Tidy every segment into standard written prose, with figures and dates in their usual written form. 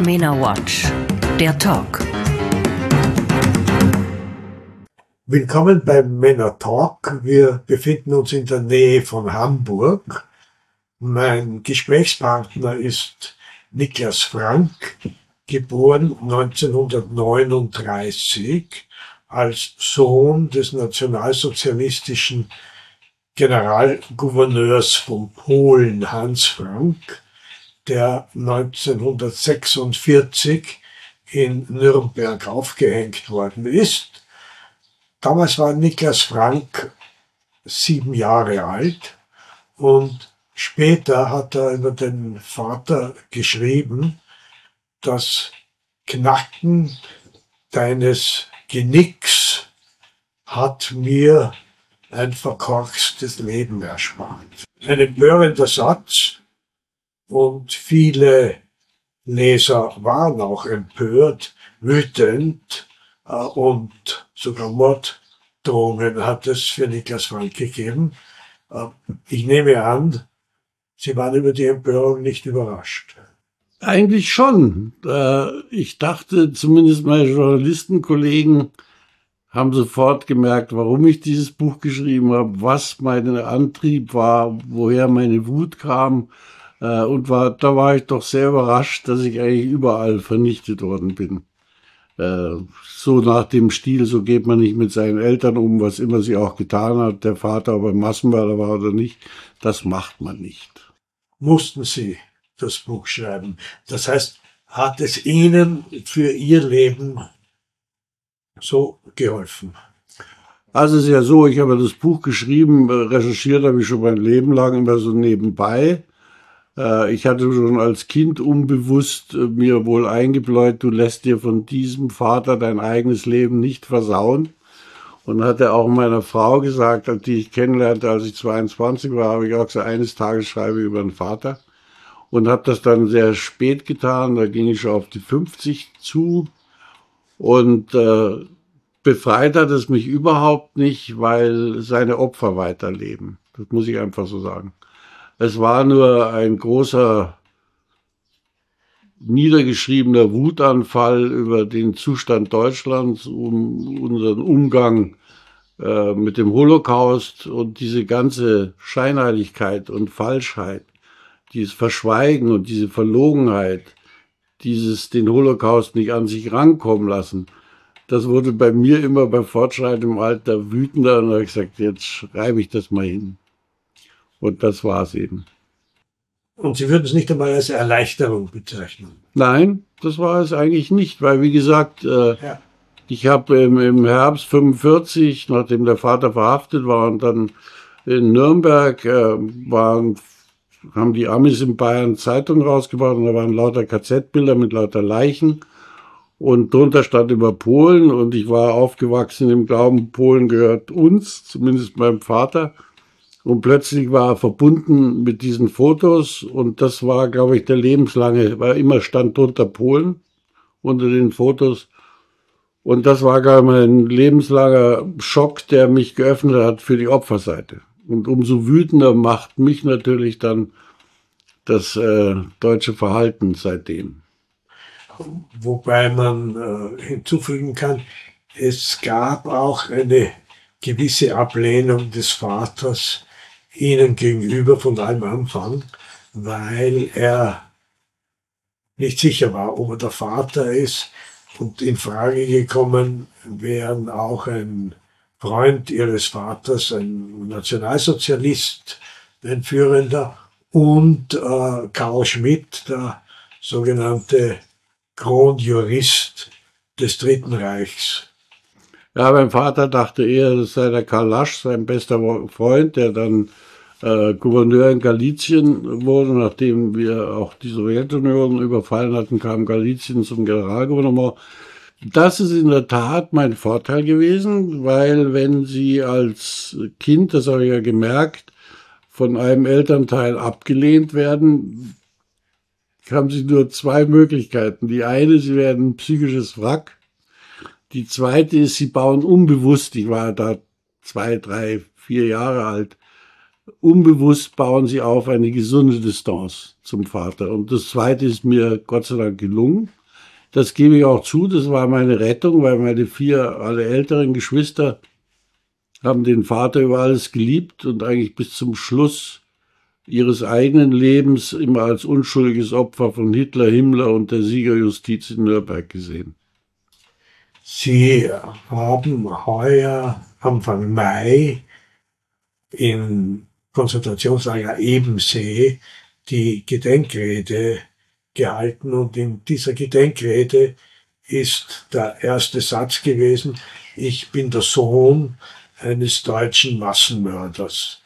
MENA Watch, der Talk. Willkommen beim MENA Talk. Wir befinden uns in der Nähe von Hamburg. Mein Gesprächspartner ist Niklas Frank, geboren 1939 als Sohn des nationalsozialistischen Generalgouverneurs von Polen Hans Frank, der 1946 in Nürnberg aufgehängt worden ist. Damals war Niklas Frank 7 Jahre alt und später hat er über den Vater geschrieben: Das Knacken deines Genicks hat mir ein verkorkstes Leben erspart. Ein empörender Satz, und viele Leser waren auch empört, wütend, und sogar Morddrohungen hat es für Niklas Frank gegeben. Ich nehme an, Sie waren über die Empörung nicht überrascht. Eigentlich schon. Ich dachte, zumindest meine Journalistenkollegen haben sofort gemerkt, warum ich dieses Buch geschrieben habe, was mein Antrieb war, woher meine Wut kam. Da war ich doch sehr überrascht, dass ich eigentlich überall vernichtet worden bin. So nach dem Stil, so geht man nicht mit seinen Eltern um, was immer sie auch getan hat, der Vater, ob er Massenmörder war oder nicht, das macht man nicht. Mussten Sie das Buch schreiben? Das heißt, hat es Ihnen für Ihr Leben so geholfen? Also es ist ja so, ich habe das Buch geschrieben, recherchiert habe ich schon mein Leben lang immer so nebenbei. Ich hatte schon als Kind unbewusst mir wohl eingebläut, du lässt dir von diesem Vater dein eigenes Leben nicht versauen. Und hatte auch meiner Frau gesagt, als die ich kennenlernte, als ich 22 war, habe ich auch gesagt, eines Tages schreibe ich über den Vater. Und habe das dann sehr spät getan, da ging ich schon auf die 50 zu. Und befreit hat es mich überhaupt nicht, weil seine Opfer weiterleben. Das muss ich einfach so sagen. Es war nur ein großer, niedergeschriebener Wutanfall über den Zustand Deutschlands, um unseren Umgang mit dem Holocaust und diese ganze Scheinheiligkeit und Falschheit, dieses Verschweigen und diese Verlogenheit, dieses den Holocaust nicht an sich rankommen lassen. Das wurde bei mir immer bei fortschreitendem Alter wütender und da habe ich gesagt, jetzt schreibe ich das mal hin. Und das war's eben. Und Sie würden es nicht einmal als Erleichterung bezeichnen? Nein, das war es eigentlich nicht, weil wie gesagt, ich habe im Herbst 45, nachdem der Vater verhaftet war und dann in Nürnberg haben die Amis in Bayern Zeitungen rausgebracht und da waren lauter KZ-Bilder mit lauter Leichen. Und drunter stand über Polen und ich war aufgewachsen im Glauben, Polen gehört uns, zumindest meinem Vater. Und plötzlich war er verbunden mit diesen Fotos und das war, glaube ich, der lebenslange, weil immer stand drunter Polen unter den Fotos. Und das war, glaube ich, ein lebenslanger Schock, der mich geöffnet hat für die Opferseite. Und umso wütender macht mich natürlich dann das deutsche Verhalten seitdem. Wobei man hinzufügen kann, es gab auch eine gewisse Ablehnung des Vaters Ihnen gegenüber von allem Anfang, weil er nicht sicher war, ob er der Vater ist. Und in Frage gekommen wären auch ein Freund Ihres Vaters, ein Nationalsozialist, ein Führender, und Karl Schmidt, der sogenannte Kronjurist des Dritten Reichs. Ja, mein Vater dachte eher, das sei der Karl Lasch, sein bester Freund, der dann Gouverneur in Galizien wurde. Nachdem wir auch die Sowjetunion überfallen hatten, kam Galizien zum Generalgouvernement. Das ist in der Tat mein Vorteil gewesen, weil wenn Sie als Kind, das habe ich ja gemerkt, von einem Elternteil abgelehnt werden, haben Sie nur 2 Möglichkeiten. Die eine, Sie werden ein psychisches Wrack. Die zweite ist, Sie bauen unbewusst, ich war da 2, 3, 4 Jahre alt, unbewusst bauen sie auf eine gesunde Distanz zum Vater. Und das Zweite ist mir Gott sei Dank gelungen. Das gebe ich auch zu, das war meine Rettung, weil meine 4 alle älteren Geschwister haben den Vater über alles geliebt und eigentlich bis zum Schluss ihres eigenen Lebens immer als unschuldiges Opfer von Hitler, Himmler und der Siegerjustiz in Nürnberg gesehen. Sie haben heuer Anfang Mai im Konzentrationslager Ebensee die Gedenkrede gehalten, und in dieser Gedenkrede ist der erste Satz gewesen: Ich bin der Sohn eines deutschen Massenmörders.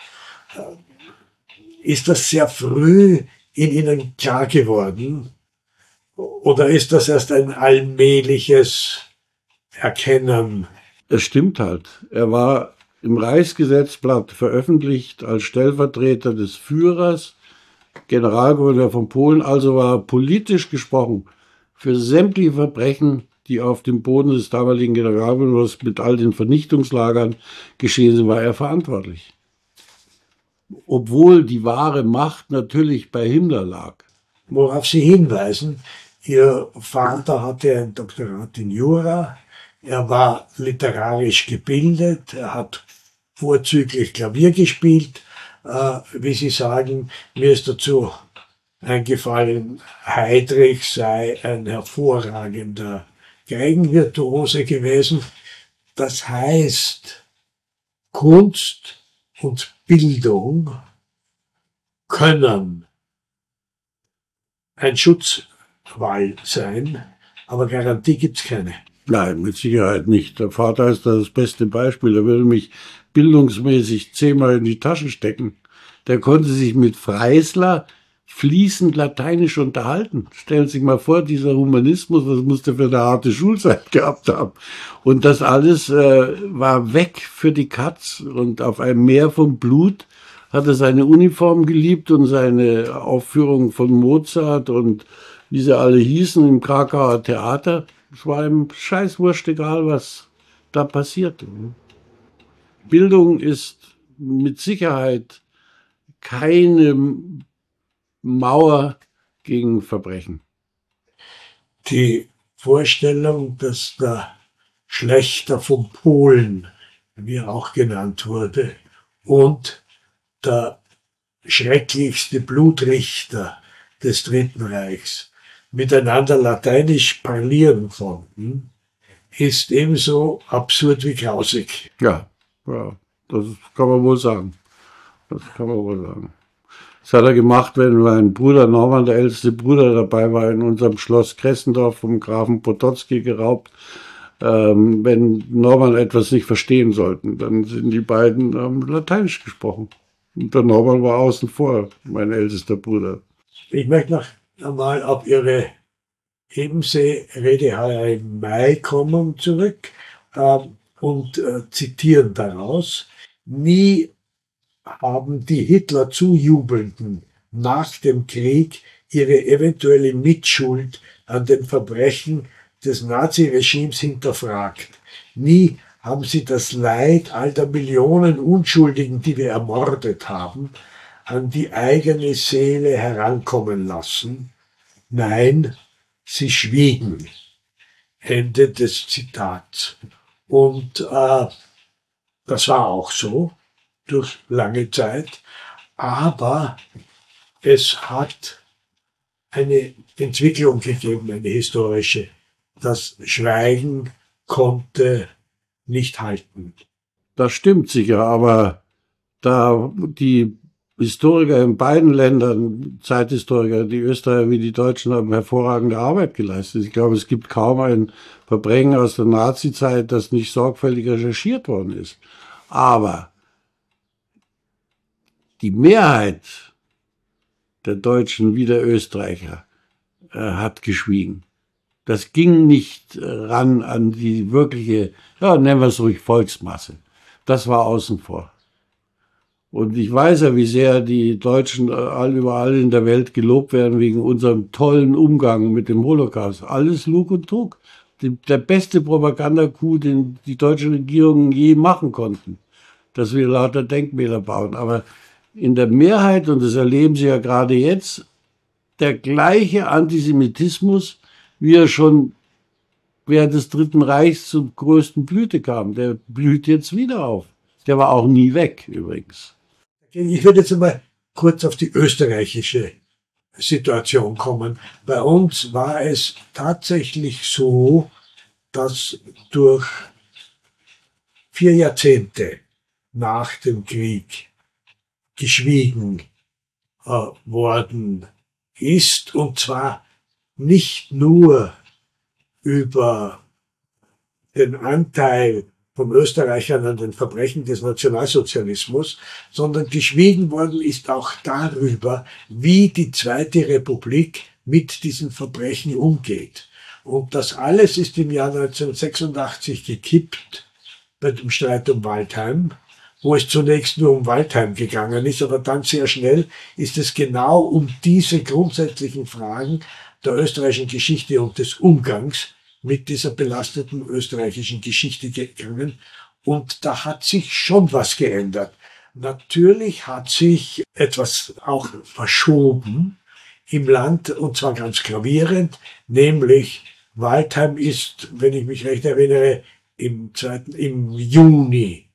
Ist das sehr früh in Ihnen klar geworden, oder ist das erst ein allmähliches Erkennen? Es stimmt halt. Er war im Reichsgesetzblatt veröffentlicht als Stellvertreter des Führers, Generalgouverneur von Polen, also war politisch gesprochen für sämtliche Verbrechen, die auf dem Boden des damaligen Generalgouverneurs mit all den Vernichtungslagern geschehen sind, war er verantwortlich. Obwohl die wahre Macht natürlich bei Himmler lag. Worauf Sie hinweisen: Ihr Vater hatte ein Doktorat in Jura, er war literarisch gebildet, er hat vorzüglich Klavier gespielt. Wie Sie sagen, mir ist dazu eingefallen, Heydrich sei ein hervorragender Geigenvirtuose gewesen. Das heißt, Kunst und Bildung können ein Schutzwall sein, aber Garantie gibt's keine. Nein, mit Sicherheit nicht. Der Vater ist da das beste Beispiel. Er würde mich bildungsmäßig 10-mal in die Tasche stecken. Der konnte sich mit Freisler fließend Lateinisch unterhalten. Stellen Sie sich mal vor, dieser Humanismus, was muss der für eine harte Schulzeit gehabt haben? Und das alles war weg für die Katz. Und auf einem Meer von Blut hat er seine Uniform geliebt und seine Aufführung von Mozart und wie sie alle hießen im Krakauer Theater. Es war ihm scheißwurscht egal, was da passierte. Bildung ist mit Sicherheit keine Mauer gegen Verbrechen. Die Vorstellung, dass der Schlächter von Polen, wie er auch genannt wurde, und der schrecklichste Blutrichter des Dritten Reichs miteinander lateinisch parlieren konnten, ist ebenso absurd wie grausig. Ja, das kann man wohl sagen. Das kann man wohl sagen. Das hat er gemacht, wenn mein Bruder Norman, der älteste Bruder, dabei war, in unserem Schloss Kressendorf vom Grafen Potocki geraubt. Wenn Norman etwas nicht verstehen sollten, dann sind die beiden Lateinisch gesprochen. Und der Norman war außen vor, mein ältester Bruder. Ich möchte noch einmal auf Ihre Ebensee-Rede heuer im Mai kommen zurück und zitieren daraus: Nie haben die Hitler Zujubelnden nach dem Krieg ihre eventuelle Mitschuld an den Verbrechen des Naziregimes hinterfragt. Nie haben sie das Leid all der Millionen Unschuldigen, die wir ermordet haben, an die eigene Seele herankommen lassen. Nein, sie schwiegen. Ende des Zitats. Und das war auch so durch lange Zeit, aber es hat eine Entwicklung gegeben, eine historische. Das Schweigen konnte nicht halten. Das stimmt sicher, aber da die Historiker in beiden Ländern, Zeithistoriker, die Österreicher wie die Deutschen, haben hervorragende Arbeit geleistet. Ich glaube, es gibt kaum ein Verbrechen aus der Nazizeit, das nicht sorgfältig recherchiert worden ist. Aber die Mehrheit der Deutschen wie der Österreicher hat geschwiegen. Das ging nicht ran an die wirkliche, ja, nennen wir es ruhig, Volksmasse. Das war außen vor. Und ich weiß ja, wie sehr die Deutschen überall in der Welt gelobt werden wegen unserem tollen Umgang mit dem Holocaust. Alles Lug und Trug. Der beste Propagandacoup, den die deutsche Regierung je machen konnten. Dass wir lauter Denkmäler bauen. Aber in der Mehrheit, und das erleben Sie ja gerade jetzt, der gleiche Antisemitismus, wie er schon während des Dritten Reichs zur größten Blüte kam. Der blüht jetzt wieder auf. Der war auch nie weg, übrigens. Ich würde jetzt einmal kurz auf die österreichische Situation kommen. Bei uns war es tatsächlich so, dass durch 4 Jahrzehnte nach dem Krieg geschwiegen worden ist, und zwar nicht nur über den Anteil von Österreichern an den Verbrechen des Nationalsozialismus, sondern geschwiegen worden ist auch darüber, wie die Zweite Republik mit diesen Verbrechen umgeht. Und das alles ist im Jahr 1986 gekippt bei dem Streit um Waldheim, wo es zunächst nur um Waldheim gegangen ist, aber dann sehr schnell ist es genau um diese grundsätzlichen Fragen der österreichischen Geschichte und des Umgangs mit dieser belasteten österreichischen Geschichte gegangen. Und da hat sich schon was geändert. Natürlich hat sich etwas auch verschoben im Land, und zwar ganz gravierend, nämlich Waldheim ist, wenn ich mich recht erinnere, im Juni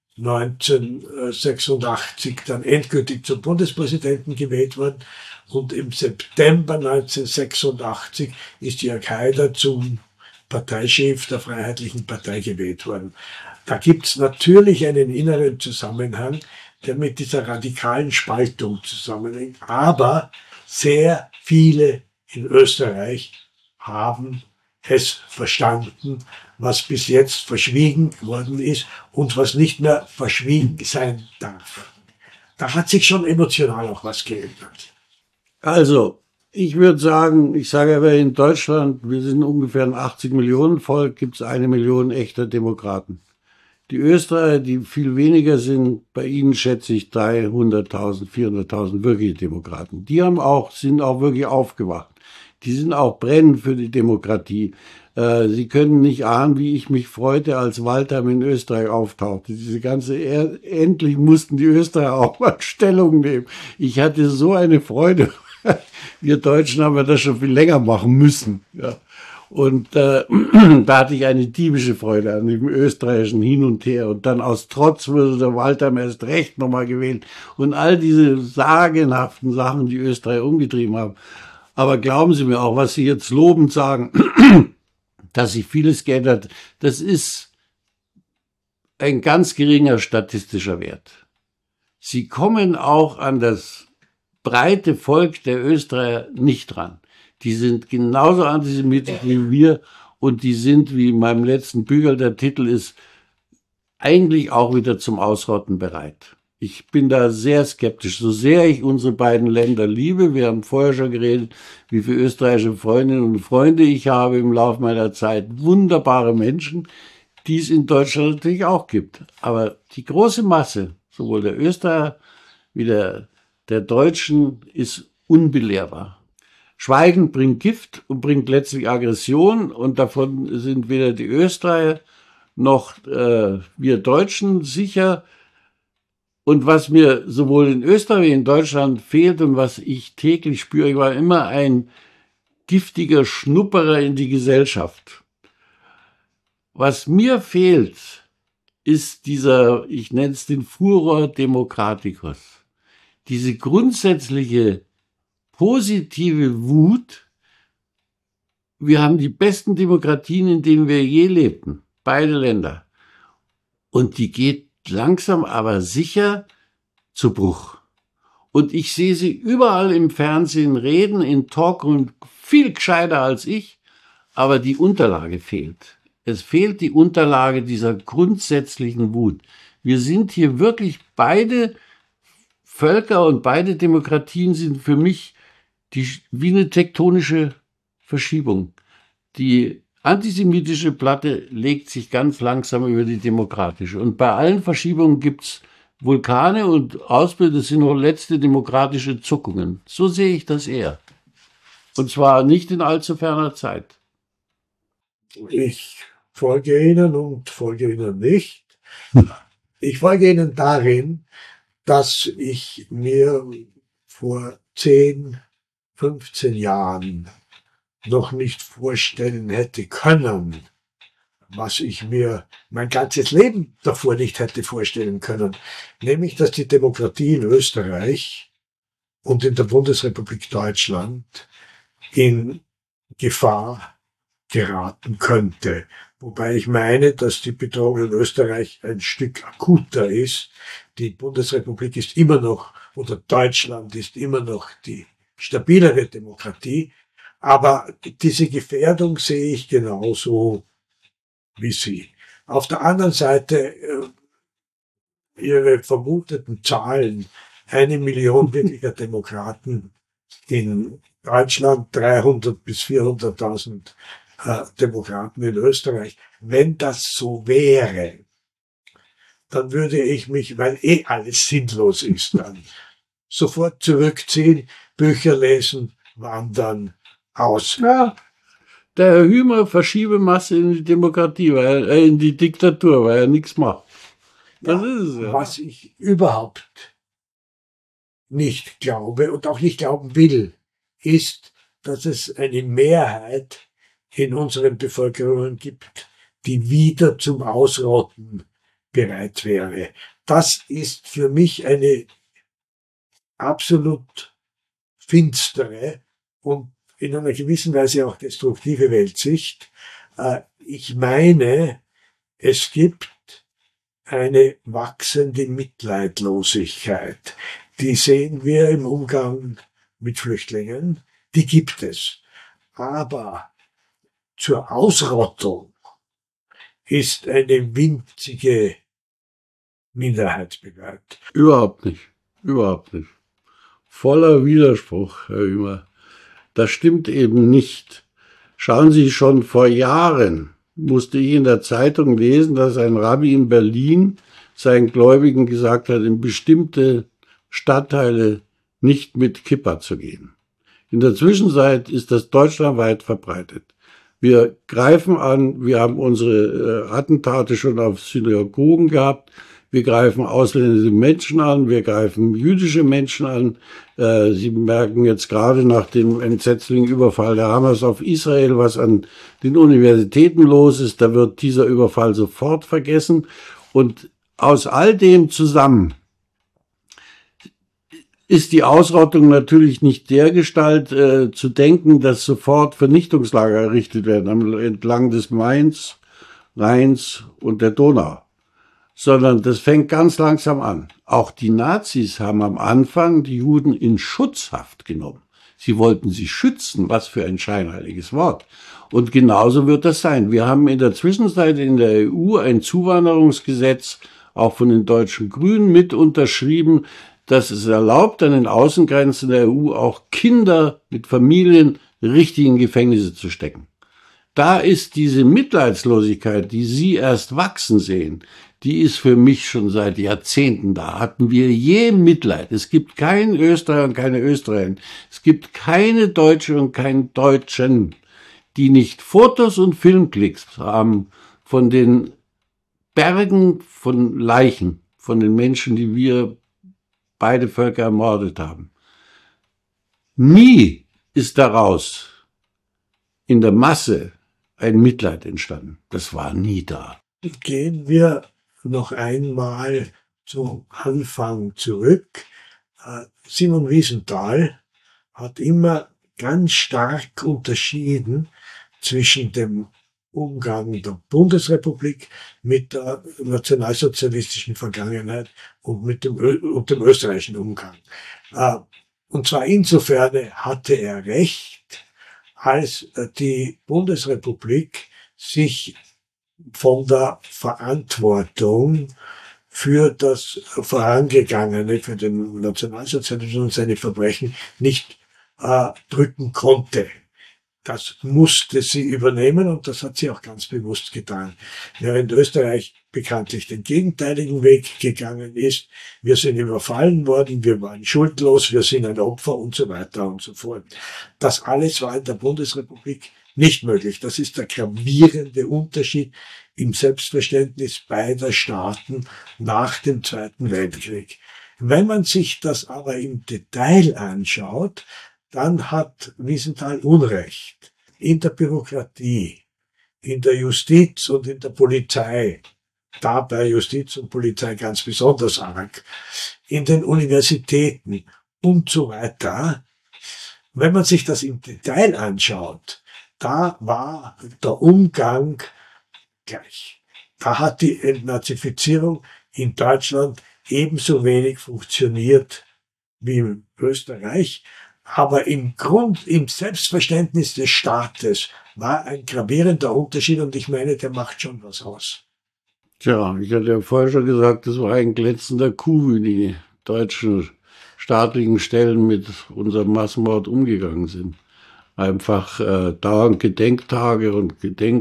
1986 dann endgültig zum Bundespräsidenten gewählt worden, und im September 1986 ist Jörg Haider zum Parteichef der Freiheitlichen Partei gewählt worden. Da gibt's natürlich einen inneren Zusammenhang, der mit dieser radikalen Spaltung zusammenhängt. Aber sehr viele in Österreich haben es verstanden, was bis jetzt verschwiegen worden ist und was nicht mehr verschwiegen sein darf. Da hat sich schon emotional auch was geändert. Also, ich würde sagen, ich sage aber in Deutschland, wir sind ungefähr ein 80 Millionen Volk, gibt es 1 Million echter Demokraten. Die Österreicher, die viel weniger sind, bei ihnen schätze ich 300.000, 400.000 wirkliche Demokraten. Die sind auch wirklich aufgewacht. Die sind auch brennend für die Demokratie. Sie können nicht ahnen, wie ich mich freute, als Waldheim in Österreich auftauchte. Endlich mussten die Österreicher auch mal Stellung nehmen. Ich hatte so eine Freude. Wir Deutschen haben das schon viel länger machen müssen. Ja. Und da hatte ich eine diebische Freude an dem österreichischen Hin und Her. Und dann aus Trotz wurde der Waldheim erst recht nochmal gewählt. Und all diese sagenhaften Sachen, die Österreich umgetrieben haben. Aber glauben Sie mir auch, was Sie jetzt lobend sagen, dass sich vieles geändert, das ist ein ganz geringer statistischer Wert. Sie kommen auch an das breite Volk der Österreicher nicht dran. Die sind genauso antisemitisch wie wir, und die sind, wie in meinem letzten Büchlein der Titel ist, eigentlich auch wieder zum Ausrotten bereit. Ich bin da sehr skeptisch. So sehr ich unsere beiden Länder liebe, wir haben vorher schon geredet, wie viele österreichische Freundinnen und Freunde ich habe im Laufe meiner Zeit. Wunderbare Menschen, die es in Deutschland natürlich auch gibt. Aber die große Masse, sowohl der Österreicher wie der Deutschen, ist unbelehrbar. Schweigen bringt Gift und bringt letztlich Aggression, und davon sind weder die Österreicher noch wir Deutschen sicher. Und was mir sowohl in Österreich wie in Deutschland fehlt und was ich täglich spüre, ich war immer ein giftiger Schnupperer in die Gesellschaft. Was mir fehlt, ist dieser, ich nenne es den Furor Democraticus. Diese grundsätzliche positive Wut. Wir haben die besten Demokratien, in denen wir je lebten. Beide Länder. Und die geht langsam aber sicher zu Bruch. Und ich sehe sie überall im Fernsehen reden, in Talkrooms, viel gescheiter als ich, aber die Unterlage fehlt. Es fehlt die Unterlage dieser grundsätzlichen Wut. Wir sind hier wirklich, beide Völker und beide Demokratien sind für mich wie eine tektonische Verschiebung. Die antisemitische Platte legt sich ganz langsam über die demokratische. Und bei allen Verschiebungen gibt's Vulkane und Ausbrüche, das sind noch letzte demokratische Zuckungen. So sehe ich das eher. Und zwar nicht in allzu ferner Zeit. Ich folge Ihnen und folge Ihnen nicht. Ich folge Ihnen darin, dass ich mir vor 10, 15 Jahren noch nicht vorstellen hätte können, was ich mir mein ganzes Leben davor nicht hätte vorstellen können, nämlich dass die Demokratie in Österreich und in der Bundesrepublik Deutschland in Gefahr geraten könnte. Wobei ich meine, dass die Bedrohung in Österreich ein Stück akuter ist. Die Bundesrepublik ist immer noch, oder Deutschland ist immer noch die stabilere Demokratie. Aber diese Gefährdung sehe ich genauso wie Sie. Auf der anderen Seite, Ihre vermuteten Zahlen, 1 Million wirklicher Demokraten in Deutschland, 300 bis 400.000 Demokraten in Österreich. Wenn das so wäre, dann würde ich mich, weil alles sinnlos ist, dann sofort zurückziehen, Bücher lesen, wandern, aus. Ja, der Herr Hümer Verschiebemasse in die Demokratie, in die Diktatur, weil er nichts macht. Das ist es ja. Was ich überhaupt nicht glaube und auch nicht glauben will, ist, dass es eine Mehrheit in unseren Bevölkerungen gibt, die wieder zum Ausrotten bereit wäre. Das ist für mich eine absolut finstere und in einer gewissen Weise auch destruktive Weltsicht. Ich meine, es gibt eine wachsende Mitleidlosigkeit. Die sehen wir im Umgang mit Flüchtlingen. Die gibt es. Aber zur Ausrottung ist eine winzige Minderheit bereit. Überhaupt nicht. Überhaupt nicht. Voller Widerspruch, Herr Hümer. Das stimmt eben nicht. Schauen Sie, schon vor Jahren musste ich in der Zeitung lesen, dass ein Rabbi in Berlin seinen Gläubigen gesagt hat, in bestimmte Stadtteile nicht mit Kippa zu gehen. In der Zwischenzeit ist das deutschlandweit verbreitet. Wir greifen an, wir haben unsere Attentate schon auf Synagogen gehabt, wir greifen ausländische Menschen an, wir greifen jüdische Menschen an. Sie merken jetzt gerade nach dem entsetzlichen Überfall der Hamas auf Israel, was an den Universitäten los ist. Da wird dieser Überfall sofort vergessen. Und aus all dem zusammen ist die Ausrottung natürlich nicht dergestalt zu denken, dass sofort Vernichtungslager errichtet werden entlang des Mains, Rheins und der Donau. Sondern das fängt ganz langsam an. Auch die Nazis haben am Anfang die Juden in Schutzhaft genommen. Sie wollten sie schützen, was für ein scheinheiliges Wort. Und genauso wird das sein. Wir haben in der Zwischenzeit in der EU ein Zuwanderungsgesetz, auch von den deutschen Grünen mit unterschrieben, das es erlaubt, an den Außengrenzen der EU auch Kinder mit Familien richtig in Gefängnisse zu stecken. Da ist diese Mitleidslosigkeit, die Sie erst wachsen sehen, die ist für mich schon seit Jahrzehnten da. Hatten wir je Mitleid? Es gibt keinen Österreicher und keine Österreicherin. Es gibt keine Deutsche und keinen Deutschen, die nicht Fotos und Filmklicks haben von den Bergen von Leichen, von den Menschen, die wir beide Völker ermordet haben. Nie ist daraus in der Masse ein Mitleid entstanden. Das war nie da. Gehen wir noch einmal zum Anfang zurück. Simon Wiesenthal hat immer ganz stark unterschieden zwischen dem Umgang der Bundesrepublik mit der nationalsozialistischen Vergangenheit und mit dem österreichischen Umgang. Und zwar insofern hatte er recht, als die Bundesrepublik sich von der Verantwortung für das Vorangegangene, für den Nationalsozialismus und seine Verbrechen nicht drücken konnte. Das musste sie übernehmen und das hat sie auch ganz bewusst getan. Während Österreich bekanntlich den gegenteiligen Weg gegangen ist, wir sind überfallen worden, wir waren schuldlos, wir sind ein Opfer und so weiter und so fort. Das alles war in der Bundesrepublik nicht möglich. Das ist der gravierende Unterschied im Selbstverständnis beider Staaten nach dem Zweiten Weltkrieg. Wenn man sich das aber im Detail anschaut, dann hat Wiesenthal Unrecht. In der Bürokratie, in der Justiz und in der Polizei, da bei Justiz und Polizei ganz besonders arg, in den Universitäten und so weiter. Wenn man sich das im Detail anschaut, da war der Umgang gleich. Da hat die Entnazifizierung in Deutschland ebenso wenig funktioniert wie in Österreich. Aber im Selbstverständnis des Staates war ein gravierender Unterschied und ich meine, der macht schon was aus. Tja, ich hatte ja vorher schon gesagt, das war ein glänzender Coup, wie die deutschen staatlichen Stellen mit unserem Massenmord umgegangen sind. Einfach dauernd Gedenktage und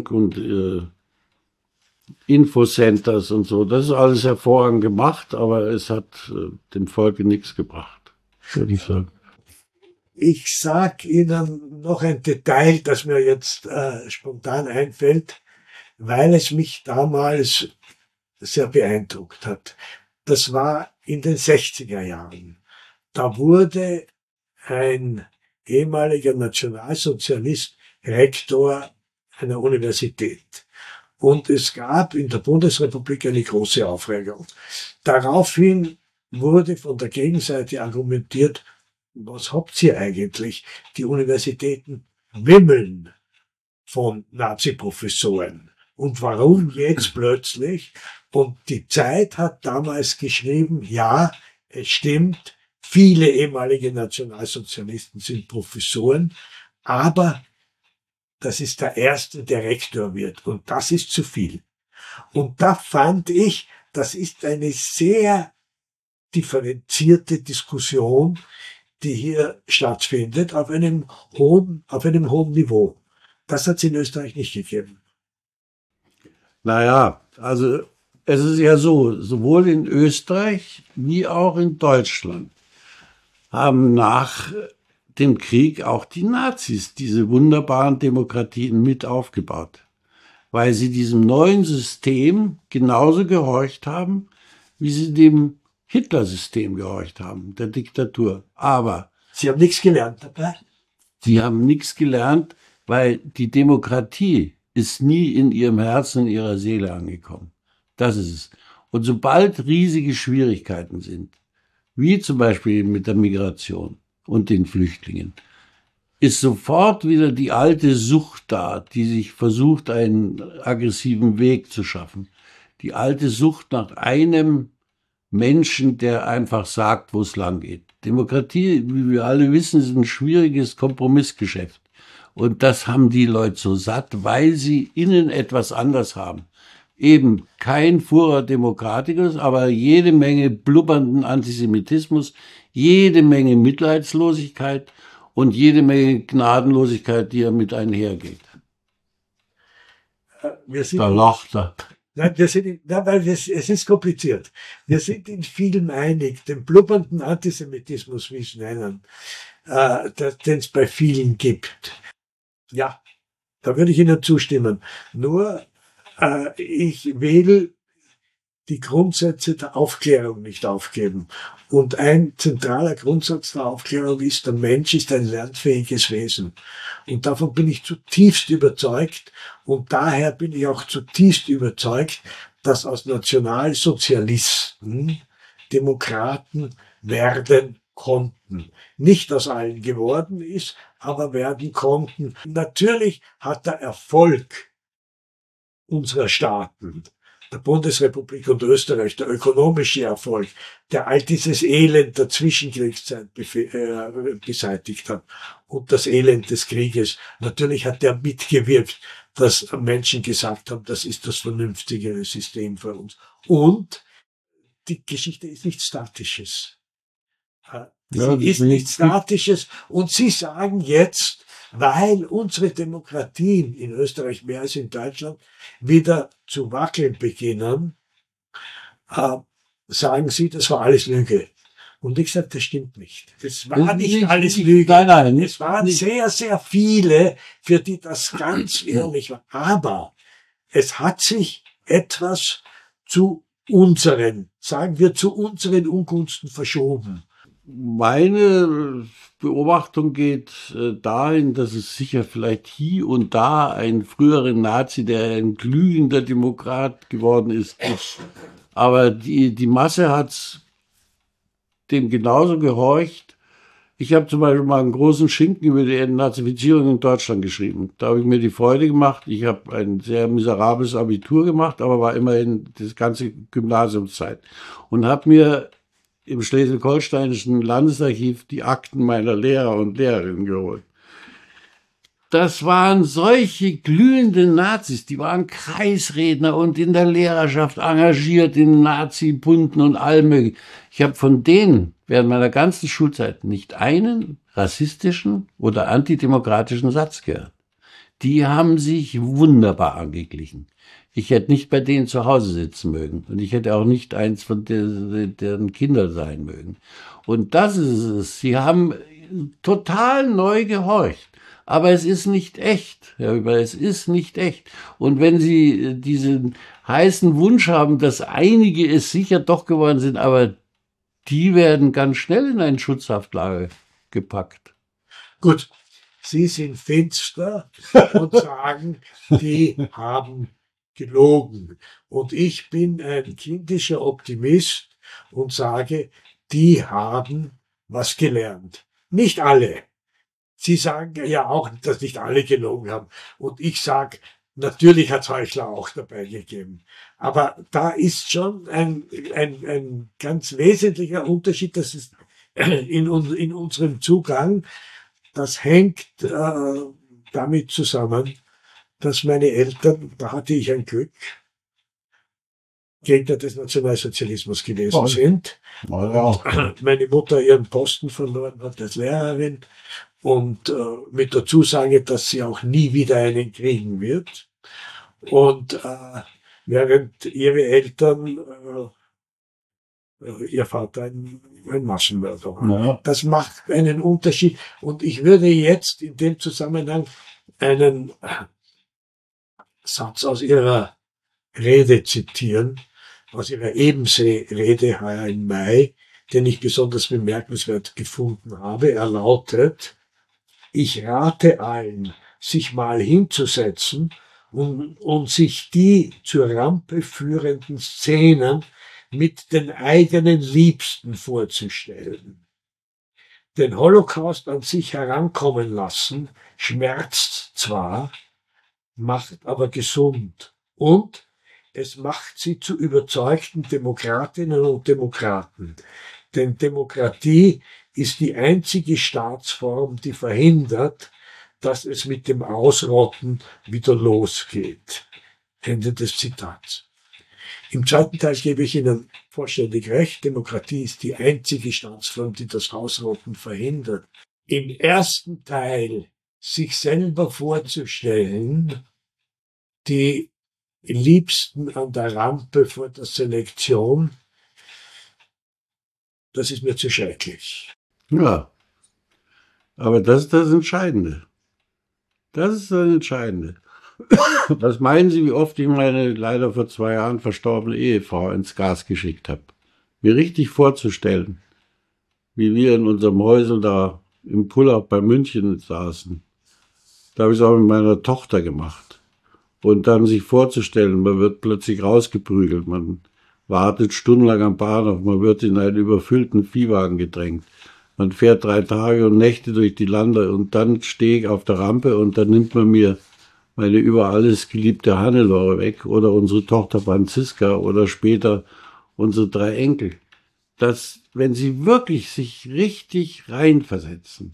Infocenters und so. Das ist alles hervorragend gemacht, aber es hat dem Volke nichts gebracht, würde ich sagen. Ich sag Ihnen noch ein Detail, das mir jetzt spontan einfällt, weil es mich damals sehr beeindruckt hat. Das war in den 60er Jahren. Da wurde ein ehemaliger Nationalsozialist Rektor einer Universität. Und es gab in der Bundesrepublik eine große Aufregung. Daraufhin wurde von der Gegenseite argumentiert, was habt ihr eigentlich? Die Universitäten wimmeln von Nazi-Professoren. Und warum jetzt plötzlich? Und die Zeit hat damals geschrieben, ja, es stimmt, viele ehemalige Nationalsozialisten sind Professoren, aber das ist der Erste, der Rektor wird. Und das ist zu viel. Und da fand ich, das ist eine sehr differenzierte Diskussion, die hier stattfindet, auf einem hohen Niveau. Das hat es in Österreich nicht gegeben. Naja, also es ist ja so, sowohl in Österreich wie auch in Deutschland haben nach dem Krieg auch die Nazis diese wunderbaren Demokratien mit aufgebaut, weil sie diesem neuen System genauso gehorcht haben, wie sie dem Hitler-System gehorcht haben, der Diktatur. Aber Sie haben nichts gelernt dabei? Sie haben nichts gelernt, weil die Demokratie ist nie in ihrem Herzen, in ihrer Seele angekommen. Das ist es. Und sobald riesige Schwierigkeiten sind, wie zum Beispiel mit der Migration und den Flüchtlingen, ist sofort wieder die alte Sucht da, die sich versucht, einen aggressiven Weg zu schaffen. Die alte Sucht nach einem Menschen, der einfach sagt, wo es lang geht. Demokratie, wie wir alle wissen, ist ein schwieriges Kompromissgeschäft. Und das haben die Leute so satt, weil sie innen etwas anders haben. Eben kein Furor Demokraticus, aber jede Menge blubbernden Antisemitismus, jede Menge Mitleidslosigkeit und jede Menge Gnadenlosigkeit, die damit einhergeht. Da lacht er. Nein, weil es ist kompliziert. Wir sind in vielem einig, den blubbernden Antisemitismus, wie ich es nennen, den es bei vielen gibt. Ja, da würde ich Ihnen zustimmen. Nur, ich will die Grundsätze der Aufklärung nicht aufgeben. Und ein zentraler Grundsatz der Aufklärung ist, der Mensch ist ein lernfähiges Wesen. Und davon bin ich zutiefst überzeugt. Und daher bin ich auch zutiefst überzeugt, dass aus Nationalsozialisten Demokraten werden konnten. Nicht aus allen geworden ist, aber werden konnten. Natürlich hat der Erfolg unserer Staaten, der Bundesrepublik und Österreich, der ökonomische Erfolg, der all dieses Elend der Zwischenkriegszeit beseitigt hat und das Elend des Krieges. Natürlich hat der mitgewirkt, dass Menschen gesagt haben, das ist das vernünftigere System für uns. Und die Geschichte ist nichts Statisches. Sie ist nichts Statisches. Und Sie sagen jetzt, weil unsere Demokratien in Österreich mehr als in Deutschland wieder zu wackeln beginnen, sagen Sie, das war alles Lüge. Und ich sage, das stimmt nicht. Das war nicht alles Lüge. Nein, es waren sehr, sehr viele, für die das ganz ehrlich war. Aber es hat sich etwas zu sagen wir zu unseren Ungunsten verschoben? Meine Beobachtung geht dahin, dass es sicher vielleicht hier und da einen früheren Nazi, der ein glühender Demokrat geworden ist, gibt. Aber die Masse hat's dem genauso gehorcht. Ich habe zum Beispiel mal einen großen Schinken über die Entnazifizierung in Deutschland geschrieben. Da habe ich mir die Freude gemacht. Ich habe ein sehr miserables Abitur gemacht, aber war immerhin das ganze Gymnasiumszeit. Und habe mir im Schleswig-Holsteinischen Landesarchiv die Akten meiner Lehrer und Lehrerinnen geholt. Das waren solche glühenden Nazis, die waren Kreisredner und in der Lehrerschaft engagiert, in Nazi-Bunden und allem möglichen. Ich habe von denen während meiner ganzen Schulzeit nicht einen rassistischen oder antidemokratischen Satz gehört. Die haben sich wunderbar angeglichen. Ich hätte nicht bei denen zu Hause sitzen mögen und ich hätte auch nicht eins von deren Kinder sein mögen. Und das ist es. Sie haben total neu gehorcht. Aber es ist nicht echt, Herr Huber, es ist nicht echt. Und wenn Sie diesen heißen Wunsch haben, dass einige es sicher doch geworden sind, aber die werden ganz schnell in ein Schutzhaftlager gepackt. Gut, Sie sind finster und sagen, die haben gelogen. Und ich bin ein kindischer Optimist und sage, die haben was gelernt. Nicht alle. Sie sagen ja auch, dass nicht alle gelogen haben. Und ich sage, natürlich hat es Heuchler auch dabei gegeben. Aber da ist schon ein ganz wesentlicher Unterschied, das ist in unserem Zugang, das hängt damit zusammen, dass meine Eltern, da hatte ich ein Glück, Gegner des Nationalsozialismus gewesen sind. Ja. Meine Mutter ihren Posten verloren hat als Lehrerin und mit der Zusage, dass sie auch nie wieder einen kriegen wird. Und während ihre Eltern, ihr Vater ein Massenmörder war. Ja. Das macht einen Unterschied. Und ich würde jetzt in dem Zusammenhang einen Satz aus ihrer Rede zitieren, aus ihrer Ebensee-Rede heuer im Mai, den ich besonders bemerkenswert gefunden habe. Er lautet: Ich rate allen, sich mal hinzusetzen und sich die zur Rampe führenden Szenen mit den eigenen Liebsten vorzustellen. Den Holocaust an sich herankommen lassen, schmerzt zwar, macht aber gesund und es macht sie zu überzeugten Demokratinnen und Demokraten. Denn Demokratie ist die einzige Staatsform, die verhindert, dass es mit dem Ausrotten wieder losgeht. Ende des Zitats. Im zweiten Teil gebe ich Ihnen vollständig recht. Demokratie ist die einzige Staatsform, die das Ausrotten verhindert. Im ersten Teil sich selber vorzustellen, die Liebsten an der Rampe vor der Selektion, das ist mir zu schrecklich. Ja, aber das ist das Entscheidende. Das ist das Entscheidende. Was meinen Sie, wie oft ich meine leider vor 2 Jahren verstorbene Ehefrau ins Gas geschickt habe? Mir richtig vorzustellen, wie wir in unserem Häusel da im Pull-up bei München saßen. Da habe ich es auch mit meiner Tochter gemacht. Und dann sich vorzustellen, man wird plötzlich rausgeprügelt, man wartet stundenlang am Bahnhof, man wird in einen überfüllten Viehwagen gedrängt. Man fährt 3 Tage und Nächte durch die Lande und dann stehe ich auf der Rampe und dann nimmt man mir meine über alles geliebte Hannelore weg oder unsere Tochter Franziska oder später unsere 3 Enkel. Dass, wenn sie wirklich sich richtig reinversetzen,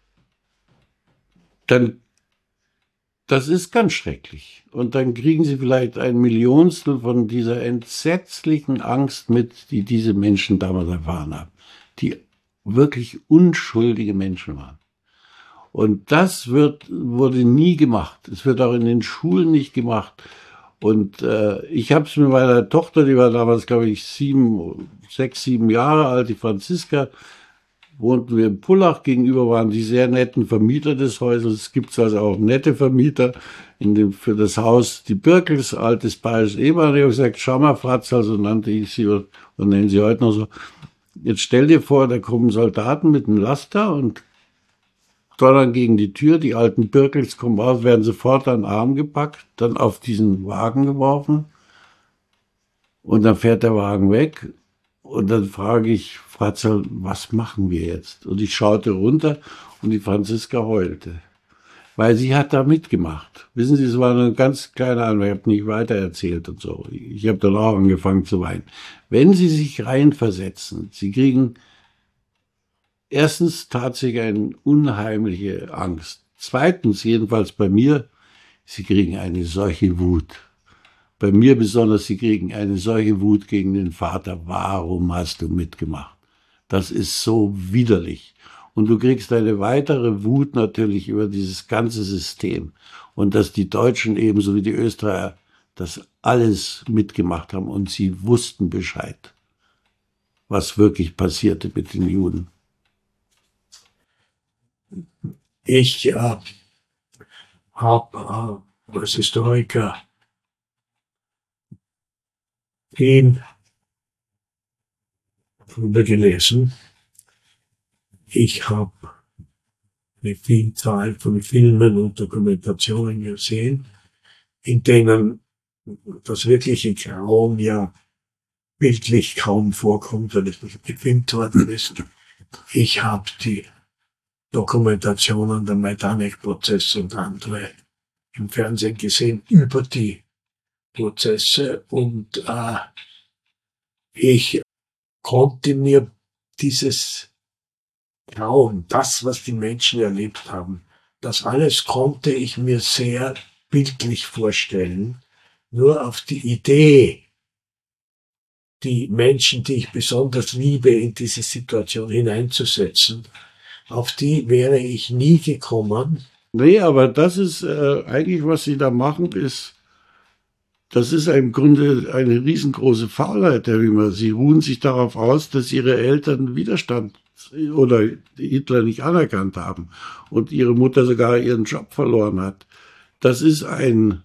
dann, das ist ganz schrecklich. Und dann kriegen sie vielleicht ein Millionstel von dieser entsetzlichen Angst mit, die diese Menschen damals erfahren haben, die wirklich unschuldige Menschen waren. Und das wurde nie gemacht. Es wird auch in den Schulen nicht gemacht. Und ich habe es mit meiner Tochter, die war damals, glaube ich, 6, 7 Jahre alt, die Franziska, wohnten wir in Pullach. Gegenüber waren die sehr netten Vermieter des Hauses. Es gibt also auch nette Vermieter für das Haus. Die Birkels, altes bayerisches Ehepaar. Ich habe gesagt, schau mal, Fratz, also nannte ich sie und nennen sie heute noch so. Jetzt stell dir vor, da kommen Soldaten mit einem Laster und donnern gegen die Tür. Die alten Birkels kommen raus, werden sofort an den Arm gepackt, dann auf diesen Wagen geworfen. Und dann fährt der Wagen weg. Und dann frage ich Fratzel, was machen wir jetzt? Und ich schaute runter und die Franziska heulte. Weil sie hat da mitgemacht. Wissen Sie, es war eine ganz kleine Anwendung, ich habe nicht weiter erzählt und so. Ich habe dann auch angefangen zu weinen. Wenn Sie sich reinversetzen, Sie kriegen erstens tatsächlich eine unheimliche Angst. Zweitens, jedenfalls bei mir, Sie kriegen eine solche Wut. Bei mir besonders, Sie kriegen eine solche Wut gegen den Vater. Warum hast du mitgemacht? Das ist so widerlich. Und du kriegst eine weitere Wut natürlich über dieses ganze System. Und dass die Deutschen ebenso wie die Österreicher das alles mitgemacht haben und sie wussten Bescheid, was wirklich passierte mit den Juden. Ich habe als Historiker viel darüber gelesen. Ich habe eine Vielzahl von Filmen und Dokumentationen gesehen, in denen das wirkliche Grauen ja bildlich kaum vorkommt, weil es nicht gefilmt worden ist. Ich habe die Dokumentationen der Majdanek-Prozesse und andere im Fernsehen gesehen über die Prozesse und ich konnte mir dieses Grauen, das, was die Menschen erlebt haben, das alles konnte ich mir sehr bildlich vorstellen. Nur auf die Idee, die Menschen, die ich besonders liebe, in diese Situation hineinzusetzen, auf die wäre ich nie gekommen. Nee, aber das ist eigentlich, was Sie da machen, das ist im Grunde eine riesengroße Faulheit, Herr Wimmer. Sie ruhen sich darauf aus, dass Ihre Eltern Widerstand oder Hitler nicht anerkannt haben und Ihre Mutter sogar ihren Job verloren hat. Das ist ein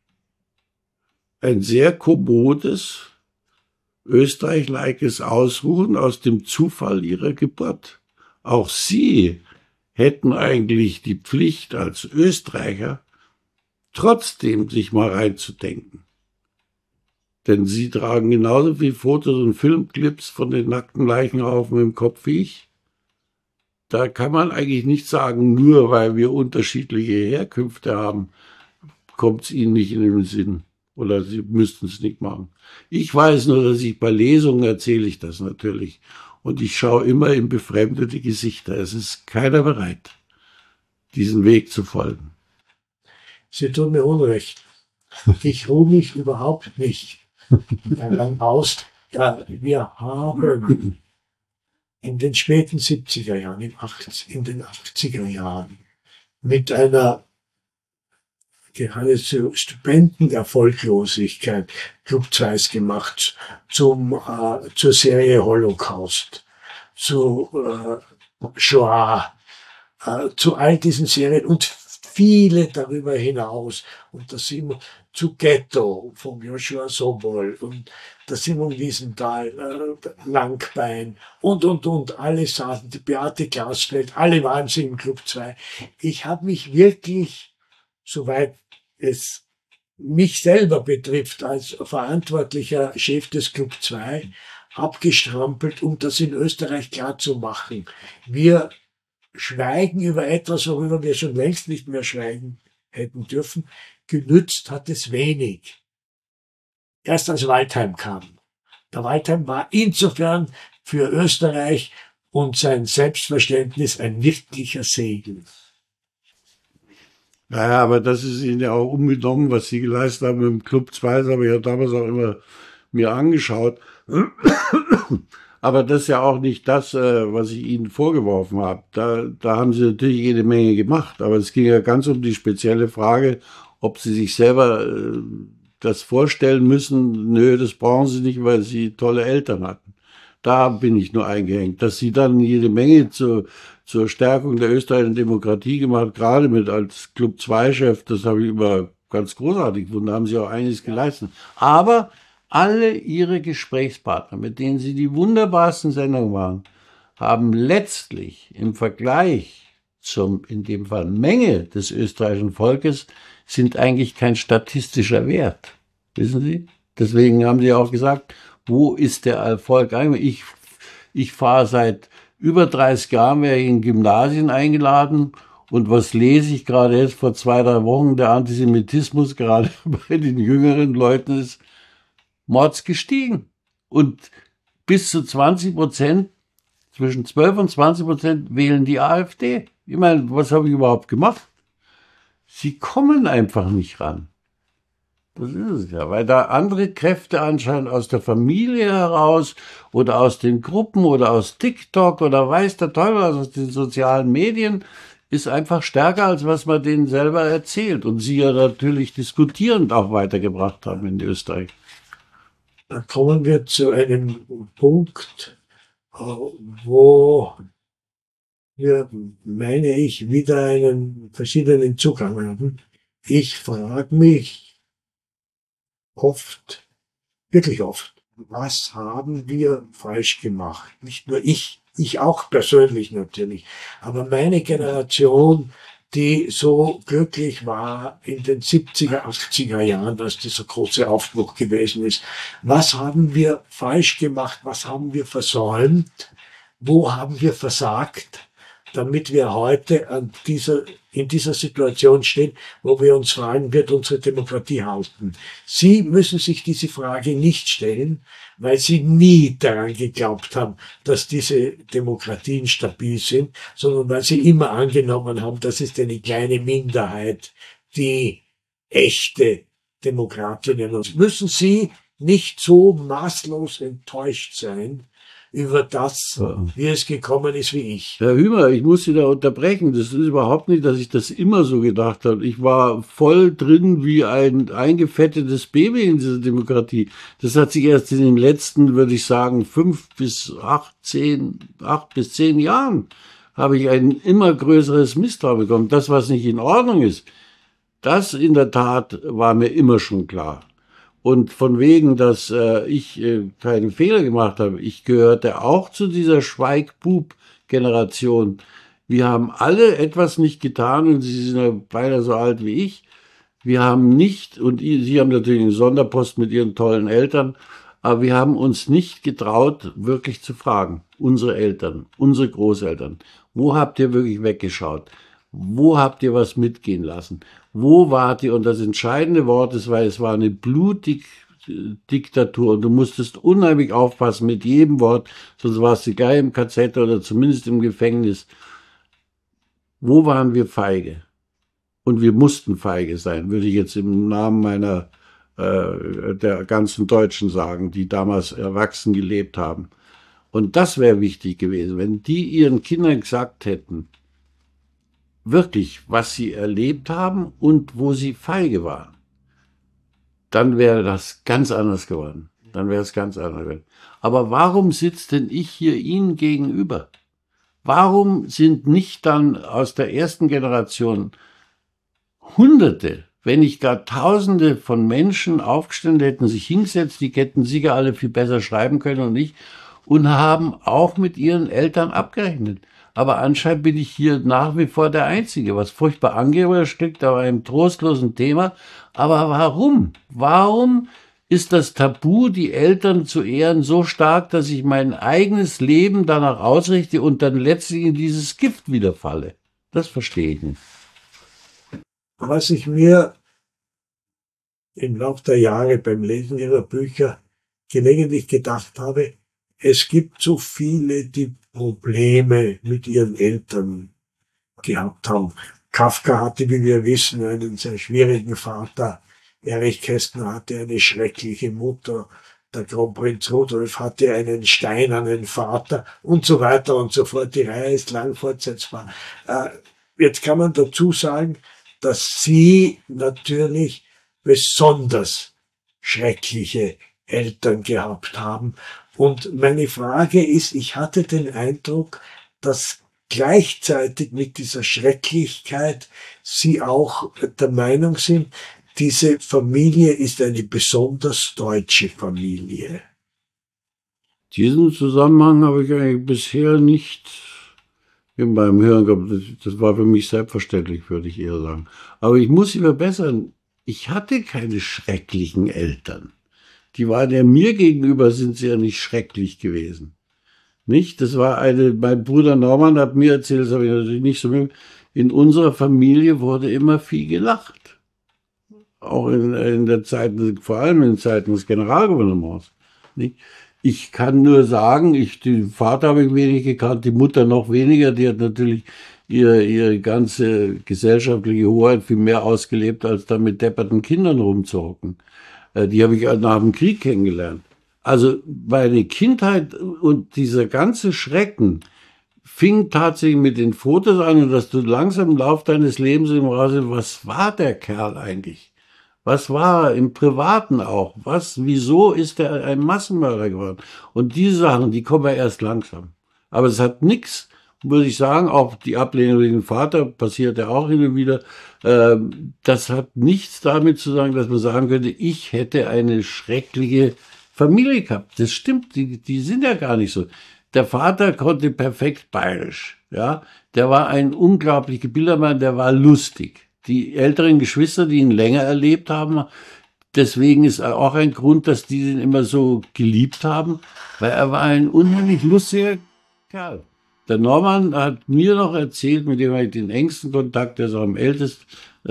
sehr kommodes, österreich-likes Ausruhen aus dem Zufall Ihrer Geburt. Auch Sie hätten eigentlich die Pflicht als Österreicher, trotzdem sich mal reinzudenken. Denn Sie tragen genauso viel Fotos und Filmclips von den nackten Leichenhaufen im Kopf wie ich. Da kann man eigentlich nicht sagen, nur weil wir unterschiedliche Herkünfte haben, kommt es Ihnen nicht in den Sinn. Oder Sie müssten es nicht machen. Ich weiß nur, dass ich bei Lesungen erzähle ich das natürlich. Und ich schaue immer in befremdete Gesichter. Es ist keiner bereit, diesen Weg zu folgen. Sie tun mir Unrecht. Ich ruhe mich überhaupt nicht aus. Ja, wir haben in den späten 70er Jahren, in den 80er Jahren mit einer geradezu stupenden Erfolglosigkeit Club 2 gemacht zur Serie Holocaust, zu Shoah, zu all diesen Serien und viele darüber hinaus. Und das sind wir zu Ghetto von Joshua Sobol und das Simon Wiesenthal, Langbein und alle saßen, die Beate Klausfeld, alle waren sie im Club 2. Ich habe mich wirklich, soweit es mich selber betrifft, als verantwortlicher Chef des Club 2, abgestrampelt, um das in Österreich klar zu machen. Wir schweigen über etwas, worüber wir schon längst nicht mehr schweigen hätten dürfen. Genützt hat es wenig. Erst als Waldheim kam. Der Waldheim war insofern für Österreich und sein Selbstverständnis ein wirklicher Segen. Naja, aber das ist Ihnen ja auch unbenommen, was Sie geleistet haben im Club 2, das habe ich ja damals auch immer mir angeschaut. Aber das ist ja auch nicht das, was ich Ihnen vorgeworfen habe. Da haben Sie natürlich jede Menge gemacht, aber es ging ja ganz um die spezielle Frage, ob Sie sich selber das vorstellen müssen. Nö, das brauchen Sie nicht, weil Sie tolle Eltern hatten. Da bin ich nur eingehängt. Dass sie dann jede Menge zur Stärkung der österreichischen Demokratie gemacht, gerade mit als Club-2-Chef, das habe ich immer ganz großartig gefunden, da haben sie auch einiges geleistet. Aber alle ihre Gesprächspartner, mit denen sie die wunderbarsten Sendungen machen, haben letztlich im Vergleich zum, in dem Fall Menge des österreichischen Volkes, sind eigentlich kein statistischer Wert. Wissen Sie? Deswegen haben Sie auch gesagt, wo ist der Erfolg? Ich fahre seit über 30 Jahren, wäre ich in Gymnasien eingeladen. Und was lese ich gerade jetzt vor 2-3 Wochen? Der Antisemitismus gerade bei den jüngeren Leuten ist mords gestiegen. Und bis zu 20%, zwischen 12 und 20% wählen die AfD. Ich meine, was habe ich überhaupt gemacht? Sie kommen einfach nicht ran. Das ist es ja, weil da andere Kräfte anscheinend aus der Familie heraus oder aus den Gruppen oder aus TikTok oder weiß der Teufel, also aus den sozialen Medien, ist einfach stärker, als was man denen selber erzählt und sie ja natürlich diskutierend auch weitergebracht haben in Österreich. Dann kommen wir zu einem Punkt, wo wir, meine ich, wieder einen verschiedenen Zugang haben. Ich frage mich oft, wirklich oft, was haben wir falsch gemacht? Nicht nur ich auch persönlich natürlich, aber meine Generation, die so glücklich war in den 70er, 80er Jahren, als dieser große Aufbruch gewesen ist. Was haben wir falsch gemacht? Was haben wir versäumt? Wo haben wir versagt, damit wir heute in dieser Situation stehen, wo wir uns fragen, wird unsere Demokratie halten? Sie müssen sich diese Frage nicht stellen, weil Sie nie daran geglaubt haben, dass diese Demokratien stabil sind, sondern weil Sie immer angenommen haben, das ist eine kleine Minderheit, die echte Demokratinnen. Und müssen Sie nicht so maßlos enttäuscht sein über das, wie es gekommen ist, wie ich. Herr Hümer, ich muss Sie da unterbrechen. Das ist überhaupt nicht, dass ich das immer so gedacht habe. Ich war voll drin wie ein eingefettetes Baby in dieser Demokratie. Das hat sich erst in den letzten, würde ich sagen, 8 bis 10 Jahren habe ich ein immer größeres Misstrauen bekommen. Das, was nicht in Ordnung ist, das in der Tat war mir immer schon klar. Und von wegen, dass ich keine Fehler gemacht habe. Ich gehörte auch zu dieser Schweigbub-Generation. Wir haben alle etwas nicht getan und Sie sind ja beinahe so alt wie ich. Wir haben nicht, und Sie haben natürlich einen Sonderpost mit Ihren tollen Eltern, aber wir haben uns nicht getraut, wirklich zu fragen. Unsere Eltern, unsere Großeltern. Wo habt ihr wirklich weggeschaut? Wo habt ihr was mitgehen lassen? Wo wart ihr? Und das entscheidende Wort ist, weil es war eine Blutdiktatur und du musstest unheimlich aufpassen mit jedem Wort, sonst warst du gleich im KZ oder zumindest im Gefängnis. Wo waren wir feige? Und wir mussten feige sein, würde ich jetzt im Namen der ganzen Deutschen sagen, die damals erwachsen gelebt haben. Und das wäre wichtig gewesen, wenn die ihren Kindern gesagt hätten, wirklich, was sie erlebt haben und wo sie feige waren, dann wäre das ganz anders geworden. Dann wäre es ganz anders geworden. Aber warum sitze denn ich hier Ihnen gegenüber? Warum sind nicht dann aus der ersten Generation Hunderte, wenn nicht gar Tausende von Menschen aufgestanden, hätten sich hingesetzt, die hätten sicher alle viel besser schreiben können und ich, und haben auch mit ihren Eltern abgerechnet. Aber anscheinend bin ich hier nach wie vor der Einzige, was furchtbar angeberlich klingt, aber einem trostlosen Thema. Aber warum? Warum ist das Tabu, die Eltern zu ehren, so stark, dass ich mein eigenes Leben danach ausrichte und dann letztlich in dieses Gift wieder falle? Das verstehe ich nicht. Was ich mir im Laufe der Jahre beim Lesen Ihrer Bücher gelegentlich gedacht habe, es gibt so viele, die Probleme mit ihren Eltern gehabt haben. Kafka hatte, wie wir wissen, einen sehr schwierigen Vater. Erich Kästner hatte eine schreckliche Mutter. Der Kronprinz Rudolf hatte einen steinernen Vater und so weiter und so fort. Die Reihe ist lang fortsetzbar. Jetzt kann man dazu sagen, dass Sie natürlich besonders schreckliche Eltern gehabt haben Und meine Frage ist, ich hatte den Eindruck, dass gleichzeitig mit dieser Schrecklichkeit Sie auch der Meinung sind, diese Familie ist eine besonders deutsche Familie. Diesen Zusammenhang habe ich eigentlich bisher nicht in meinem Hirn gehabt. Das war für mich selbstverständlich, würde ich eher sagen. Aber ich muss sie verbessern. Ich hatte keine schrecklichen Eltern. Die waren ja mir gegenüber, sind sie ja nicht schrecklich gewesen. Nicht? Das war mein Bruder Norman hat mir erzählt, das habe ich natürlich nicht so mit. In unserer Familie wurde immer viel gelacht. Auch in der Zeit, vor allem in Zeiten des Generalgouvernements. Nicht? Ich kann nur sagen, den Vater habe ich wenig gekannt, die Mutter noch weniger, die hat natürlich ihre ganze gesellschaftliche Hoheit viel mehr ausgelebt, als da mit depperten Kindern rumzuhocken. Die habe ich nach dem Krieg kennengelernt. Also meine Kindheit und dieser ganze Schrecken fing tatsächlich mit den Fotos an und dass du langsam im Lauf deines Lebens im Raum, was war der Kerl eigentlich? Was war er im Privaten auch? Wieso ist er ein Massenmörder geworden? Und diese Sachen, die kommen ja erst langsam. Aber es hat nichts, muss ich sagen, auch die Ablehnung durch den Vater passiert ja auch hin und wieder. Das hat nichts damit zu sagen, dass man sagen könnte, ich hätte eine schreckliche Familie gehabt. Das stimmt, die sind ja gar nicht so. Der Vater konnte perfekt bayerisch, ja. Der war ein unglaublicher Bildermann, der war lustig. Die älteren Geschwister, die ihn länger erlebt haben, deswegen ist auch ein Grund, dass die ihn immer so geliebt haben, weil er war ein unheimlich lustiger Kerl. Der Norman hat mir noch erzählt, mit dem habe ich den engsten Kontakt, der ist auch am ältesten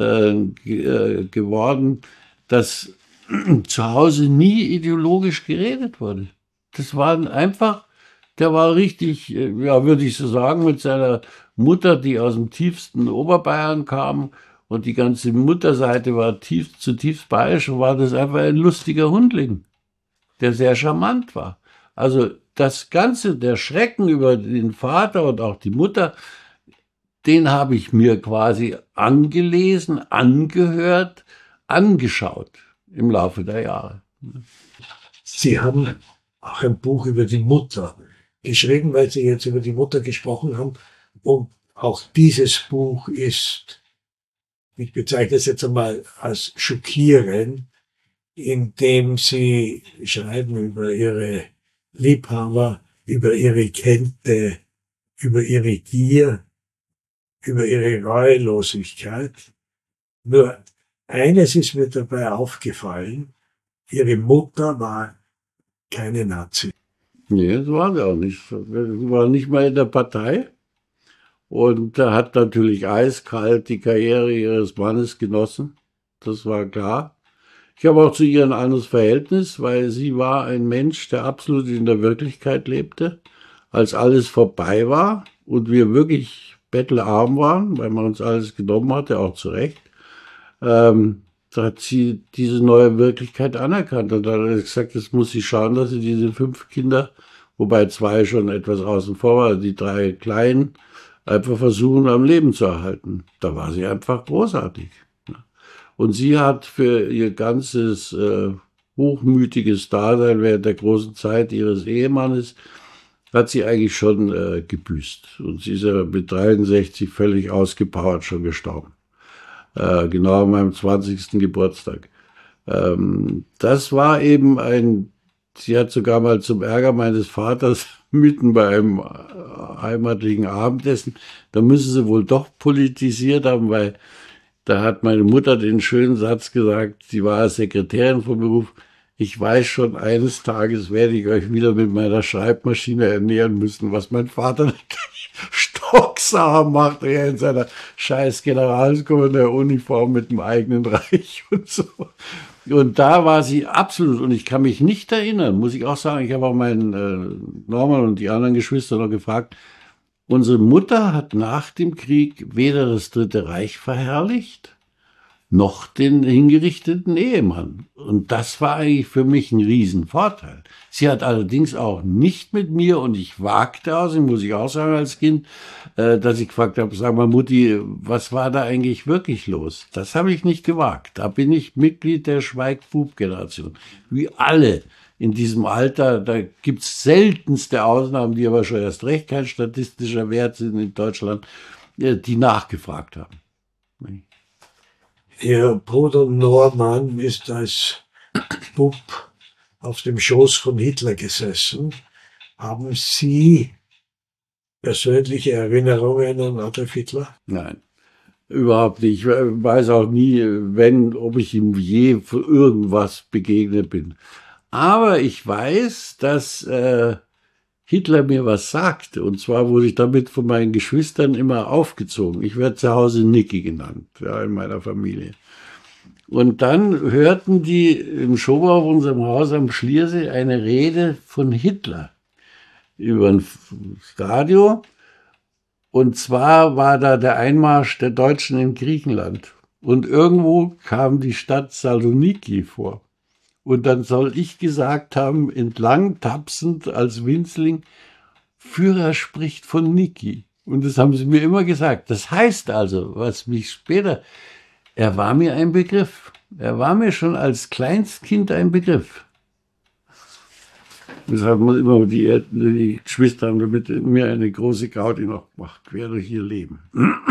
geworden, dass zu Hause nie ideologisch geredet wurde. Das waren einfach, der war richtig, ja, würde ich so sagen, mit seiner Mutter, die aus dem tiefsten Oberbayern kam, und die ganze Mutterseite war zutiefst bayerisch, und war das einfach ein lustiger Hundling, der sehr charmant war. Also das Ganze, der Schrecken über den Vater und auch die Mutter, den habe ich mir quasi angelesen, angehört, angeschaut im Laufe der Jahre. Sie haben auch ein Buch über die Mutter geschrieben, weil Sie jetzt über die Mutter gesprochen haben. Und auch dieses Buch ist, ich bezeichne es jetzt einmal als schockierend, indem Sie schreiben über Ihre Liebhaber, über Ihre Kälte, über Ihre Gier, über Ihre Reuelosigkeit. Nur eines ist mir dabei aufgefallen: Ihre Mutter war keine Nazi. Nee, das war sie auch nicht. Sie war nicht mal in der Partei. Und hat natürlich eiskalt die Karriere ihres Mannes genossen. Das war klar. Ich habe auch zu ihr ein anderes Verhältnis, weil sie war ein Mensch, der absolut in der Wirklichkeit lebte. Als alles vorbei war und wir wirklich bettelarm waren, weil man uns alles genommen hatte, auch zu Recht, da hat sie diese neue Wirklichkeit anerkannt und hat gesagt, jetzt muss sie schauen, dass sie diese 5 Kinder, wobei 2 schon etwas außen vor waren, die 3 Kleinen, einfach versuchen, am Leben zu erhalten. Da war sie einfach großartig. Und sie hat für ihr ganzes hochmütiges Dasein während der großen Zeit ihres Ehemannes, hat sie eigentlich schon gebüßt. Und sie ist ja mit 63 völlig ausgepowert schon gestorben. Genau an meinem 20. Geburtstag. Das war eben sie hat sogar mal zum Ärger meines Vaters mitten bei einem heimatlichen Abendessen, da müssen sie wohl doch politisiert haben, weil da hat meine Mutter den schönen Satz gesagt, sie war Sekretärin vom Beruf, ich weiß schon, eines Tages werde ich euch wieder mit meiner Schreibmaschine ernähren müssen, was mein Vater natürlich stocksauer macht, er in seiner scheiß Generalsgouverneur-Uniform mit dem eigenen Reich und so. Und da war sie absolut, und ich kann mich nicht erinnern, muss ich auch sagen, ich habe auch meinen Norman und die anderen Geschwister noch gefragt, unsere Mutter hat nach dem Krieg weder das Dritte Reich verherrlicht, noch den hingerichteten Ehemann. Und das war eigentlich für mich ein Riesenvorteil. Sie hat allerdings auch nicht mit mir, und ich wagte aus, muss ich auch sagen als Kind, dass ich gefragt habe, sag mal Mutti, was war da eigentlich wirklich los? Das habe ich nicht gewagt. Da bin ich Mitglied der Schweig-Bub-Generation. Wie alle, in diesem Alter, da gibt's seltenste Ausnahmen, die aber schon erst recht kein statistischer Wert sind in Deutschland, die nachgefragt haben. Ihr Bruder Norman ist als Bub auf dem Schoß von Hitler gesessen. Haben Sie persönliche Erinnerungen an Adolf Hitler? Nein, überhaupt nicht. Ich weiß auch nie, ob ich ihm je für irgendwas begegnet bin. Aber ich weiß, dass Hitler mir was sagte. Und zwar wurde ich damit von meinen Geschwistern immer aufgezogen. Ich werde zu Hause Niki genannt, ja, in meiner Familie. Und dann hörten die im Schobau auf unserem Haus am Schliersee eine Rede von Hitler über ein Radio. Und zwar war da der Einmarsch der Deutschen in Griechenland. Und irgendwo kam die Stadt Saloniki vor. Und dann soll ich gesagt haben, entlang tapsend als Winzling, Führer spricht von Niki. Und das haben sie mir immer gesagt. Das heißt also, was mich später, er war mir ein Begriff. Er war mir schon als Kleinstkind ein Begriff. Deshalb muss immer die Geschwister haben mit mir eine große Gaudi noch gemacht, quer durch ihr Leben.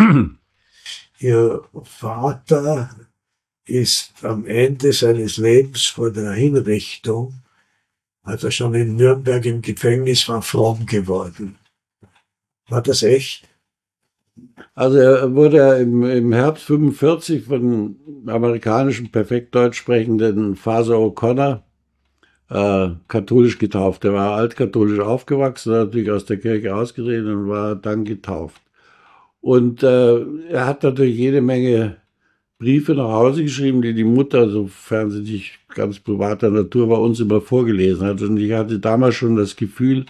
Ihr Vater ist am Ende seines Lebens vor der Hinrichtung, als er schon in Nürnberg im Gefängnis war, fromm geworden. War das echt? Also er wurde im Herbst 45 von amerikanischen perfekt deutsch sprechenden Father O'Connor katholisch getauft. Er war altkatholisch aufgewachsen, natürlich aus der Kirche ausgetreten und war dann getauft. Und er hat natürlich jede Menge Briefe nach Hause geschrieben, die die Mutter, sofern sie nicht ganz privater Natur war, uns immer vorgelesen hat. Und ich hatte damals schon das Gefühl,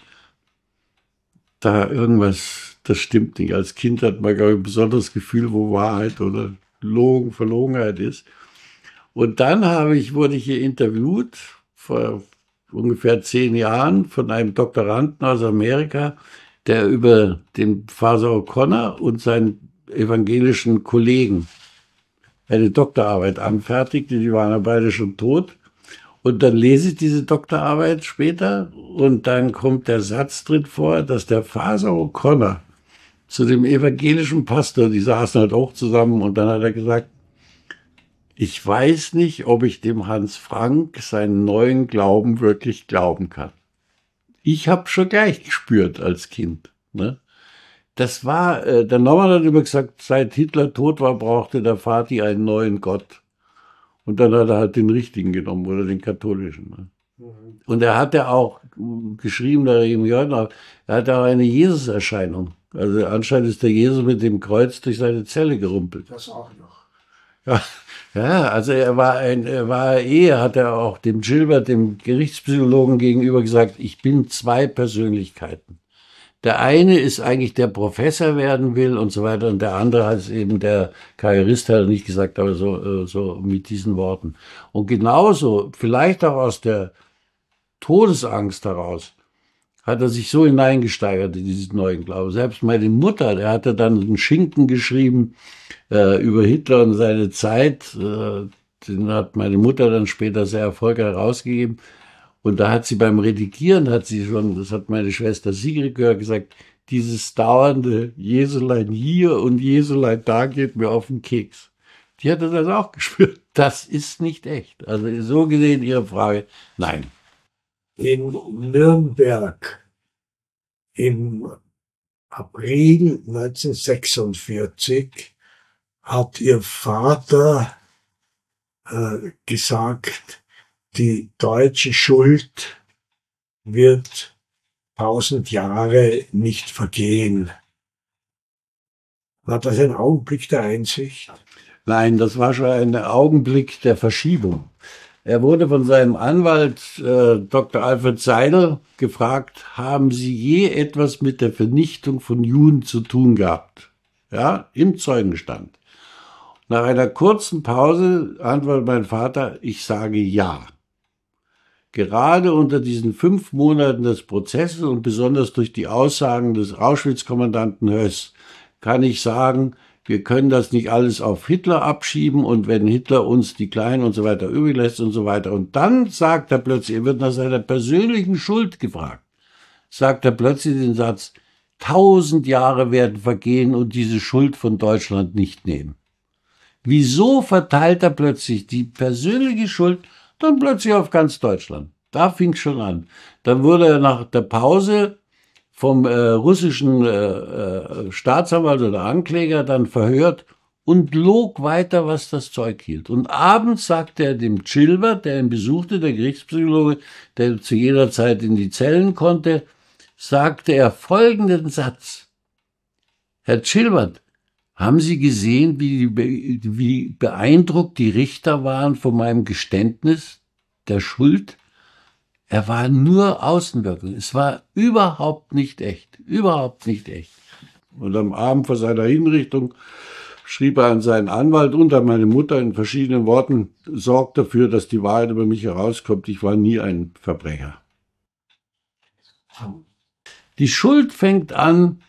da irgendwas, das stimmt nicht. Als Kind hat man, glaube ich, ein besonderes Gefühl, wo Wahrheit oder Verlogenheit ist. Und dann wurde ich hier interviewt, vor ungefähr 10 Jahren, von einem Doktoranden aus Amerika, der über den Father O'Connor und seinen evangelischen Kollegen eine Doktorarbeit anfertigte. Die waren ja beide schon tot. Und dann lese ich diese Doktorarbeit später und dann kommt der Satz drin vor, dass der Father O'Connor zu dem evangelischen Pastor, die saßen halt auch zusammen, und dann hat er gesagt, ich weiß nicht, ob ich dem Hans Frank seinen neuen Glauben wirklich glauben kann. Ich habe schon gleich gespürt als Kind. Ne? Das war, der Norman hat immer gesagt, seit Hitler tot war, brauchte der Vati einen neuen Gott. Und dann hat er halt den richtigen genommen oder den katholischen. Ne? Mhm. Und er hatte auch geschrieben, er hatte auch eine Jesus-Erscheinung. Also anscheinend ist der Jesus mit dem Kreuz durch seine Zelle gerumpelt. Das auch noch. Ja, also er hat er auch dem Gilbert, dem Gerichtspsychologen gegenüber gesagt, ich bin 2 Persönlichkeiten. Der eine ist eigentlich der Professor werden will und so weiter, und der andere ist eben der Karrierist, hat er nicht gesagt, aber so mit diesen Worten. Und genauso, vielleicht auch aus der Todesangst heraus, hat er sich so hineingesteigert in diesen neuen Glauben. Selbst meine Mutter, der hatte dann einen Schinken geschrieben über Hitler und seine Zeit. Den hat meine Mutter dann später sehr erfolgreich herausgegeben. Und da hat sie beim Redigieren, das hat meine Schwester Sigrid gehört, gesagt, dieses dauernde Jesulein hier und Jesulein da geht mir auf den Keks. Die hatte das auch gespürt. Das ist nicht echt. Also so gesehen Ihre Frage, nein. In Nürnberg im April 1946 hat Ihr Vater gesagt, die deutsche Schuld wird 1000 Jahre nicht vergehen. War das ein Augenblick der Einsicht? Nein, das war schon ein Augenblick der Verschiebung. Er wurde von seinem Anwalt Dr. Alfred Seidel gefragt, haben Sie je etwas mit der Vernichtung von Juden zu tun gehabt? Ja, im Zeugenstand. Nach einer kurzen Pause antwortet mein Vater, ich sage ja. Gerade unter diesen 5 Monaten des Prozesses und besonders durch die Aussagen des Auschwitz-Kommandanten Höss kann ich sagen, wir können das nicht alles auf Hitler abschieben und wenn Hitler uns die Kleinen und so weiter übrig lässt und so weiter. Und dann sagt er plötzlich, er wird nach seiner persönlichen Schuld gefragt, sagt er plötzlich den Satz, 1000 Jahre werden vergehen und diese Schuld von Deutschland nicht nehmen. Wieso verteilt er plötzlich die persönliche Schuld dann plötzlich auf ganz Deutschland? Da fing es schon an. Dann wurde er nach der Pause vom russischen Staatsanwalt oder Ankläger dann verhört und log weiter, was das Zeug hielt. Und abends sagte er dem Chilbert, der ihn besuchte, der Gerichtspsychologe, der zu jeder Zeit in die Zellen konnte, sagte er folgenden Satz. Herr Chilbert, haben Sie gesehen, wie beeindruckt die Richter waren von meinem Geständnis der Schuld? Er war nur Außenwirkung. Es war überhaupt nicht echt. Überhaupt nicht echt. Und am Abend vor seiner Hinrichtung schrieb er an seinen Anwalt und an meine Mutter in verschiedenen Worten, sorgt dafür, dass die Wahrheit über mich herauskommt. Ich war nie ein Verbrecher. Die Schuld fängt an,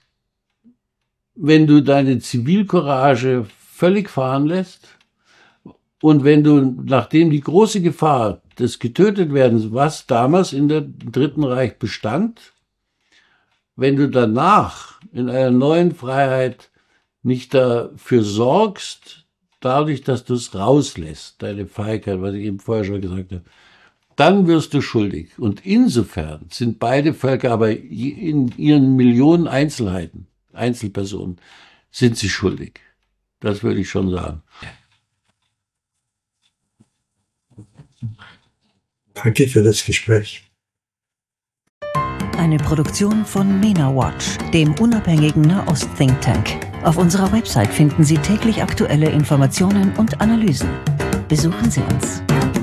wenn du deine Zivilcourage völlig fahren lässt und wenn du, nachdem die große Gefahr des Getötetwerdens, was damals in der Dritten Reich bestand, wenn du danach in einer neuen Freiheit nicht dafür sorgst, dadurch, dass du es rauslässt, deine Feigheit, was ich eben vorher schon gesagt habe, dann wirst du schuldig. Und insofern sind beide Völker aber in ihren Millionen Einzelheiten, Einzelpersonen, sind sie schuldig. Das würde ich schon sagen. Danke für das Gespräch. Eine Produktion von MENA Watch, dem unabhängigen Nahost-Think Tank. Auf unserer Website finden Sie täglich aktuelle Informationen und Analysen. Besuchen Sie uns.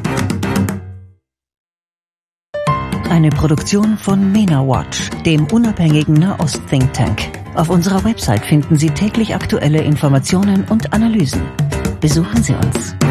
Eine Produktion von MENA Watch, dem unabhängigen Nahost-Think Tank. Auf unserer Website finden Sie täglich aktuelle Informationen und Analysen. Besuchen Sie uns.